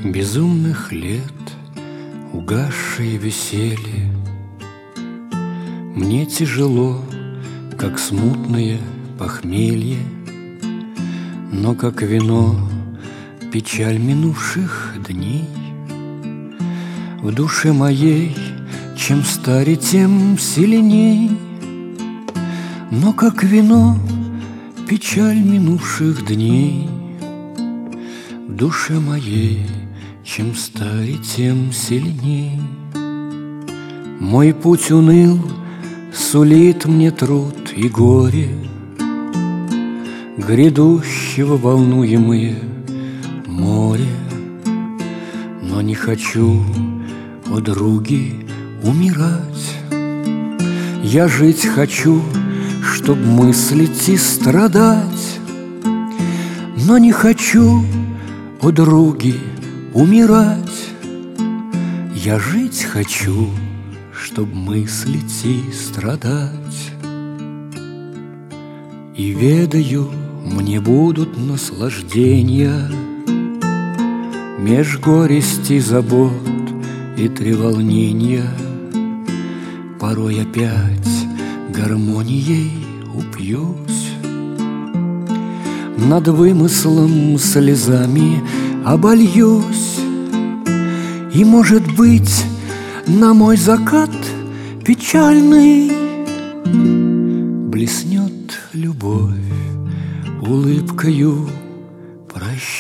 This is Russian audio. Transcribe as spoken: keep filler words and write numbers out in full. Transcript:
Безумных лет, угасшее веселье, мне тяжело, как смутное похмелье, но как вино печаль минувших дней. В душе моей чем старе, тем сильней, но как вино печаль минувших дней. В душе моей чем старе, тем сильней. Мой путь уныл, сулит мне труд и горе, грядущего волнуемые море. Но не хочу, о други, умирать. Я жить хочу, чтоб мыслить и страдать. Но не хочу, о други, умирать. Я жить хочу, чтоб мыслить и страдать. И ведаю, мне будут наслаждения меж горести, забот и треволнения. Порой опять гармонией упьюсь, над вымыслом слезами обольюсь. И, может быть, на мой закат печальный блеснет любовь улыбкою прощальной.